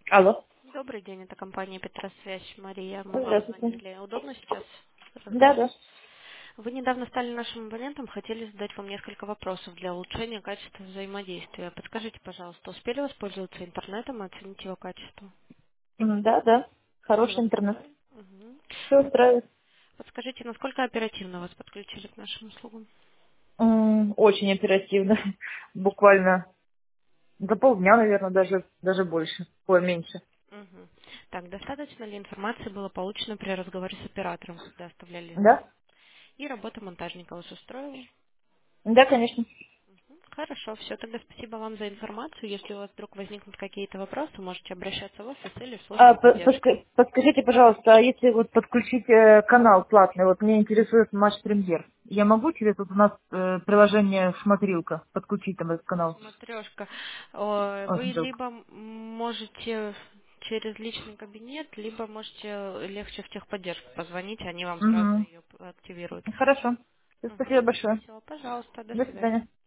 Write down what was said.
Алло. Добрый день, это компания Петросвязь. Мария, мы вам Здравствуйте. звонили. Удобно сейчас Да, разговаривать? да. Вы недавно стали нашим абонентом, хотели задать вам несколько вопросов для улучшения качества взаимодействия. Подскажите, пожалуйста, успели воспользоваться интернетом и оценить его качество? Да, да. Все Хороший вас интернет. устраивает? Мгм. Все устраивает. Подскажите, насколько оперативно вас подключили к нашим услугам? Очень оперативно. Буквально за полдня, наверное, даже больше. Ой, меньше. Мгм. Так, достаточно ли информации было получено при разговоре с оператором, когда оставляли Да? звонок? И работа монтажника вас устроила? Да, конечно. Хорошо, все, тогда спасибо вам за информацию. Если у вас вдруг возникнут какие-то вопросы, можете обращаться в офис или в службу поддержки. Подскажите, пожалуйста, а если вот подключить канал платный, вот меня интересует матч премьер, я могу через вот у нас приложение смотрилка подключить там этот канал? Смотрешка, О, вы вдруг. либо можете через личный кабинет, либо можете легче в техподдержку позвонить, они вам сразу Угу. ее активируют. Хорошо. Спасибо Угу. большое. Все, пожалуйста, до До свидания. свидания.